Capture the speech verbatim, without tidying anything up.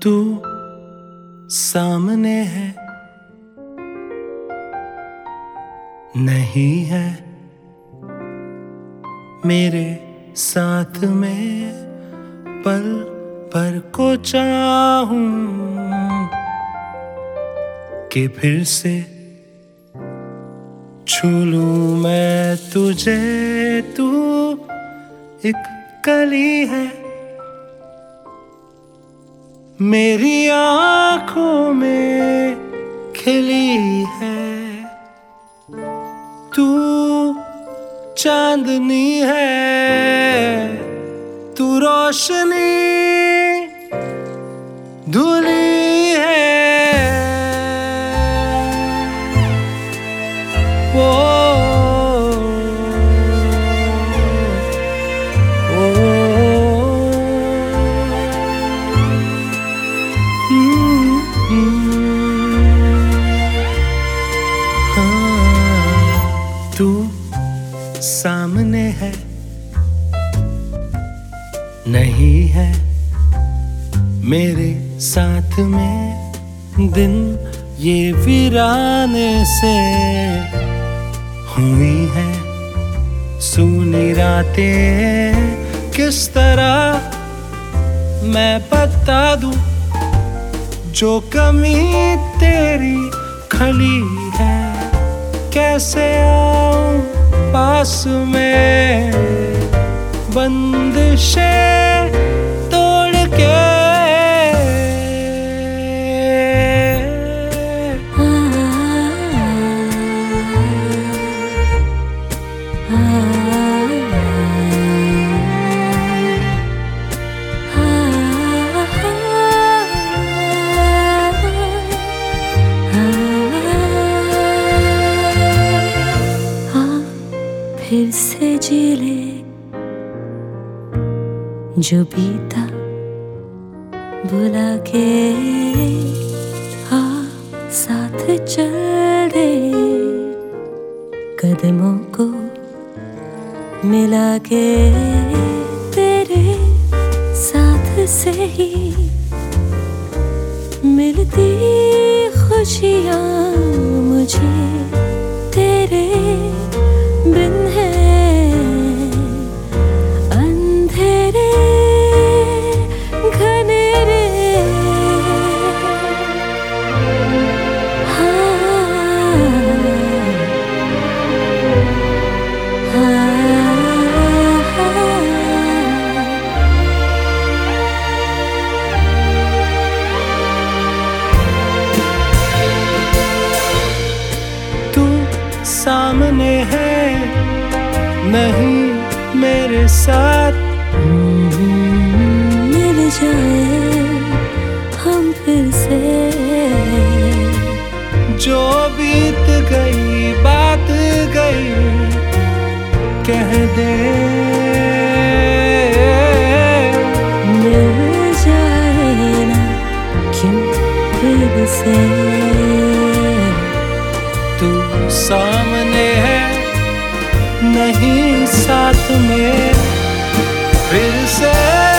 तू सामने है, नहीं है मेरे साथ में, पल पर को चाहूं कि फिर से छू लूं मैं तुझे। तू एक कली है मेरी आंखों में खिली है, तू चांदनी है, तू रोशनी धुली है। ओ, ओ, हम्म, हाँ, तू सामने है, नहीं है मेरे साथ में, दिन ये वीराने से हुई है सूनी रातें। किस तरह मैं बता दूं जो कमी तेरी खली है, कैसे आऊं पास में बंदिशें तोड़ के। फिर से जी ले जो बीता, बुला के आ साथ चल दे, कदमों को मिला के तेरे साथ से ही मिलती खुशियाँ मुझे तेरे बिन है। अंधेरे घनेरे हाँ, हाँ, हाँ। तू सामने है, नहीं मेरे साथ, मिल जाए हम फिर से, जो बीत गई बात गई कह दे। मिल जाए ना क्यों फिर से, तू सामने है, नहीं साथ में फिर से।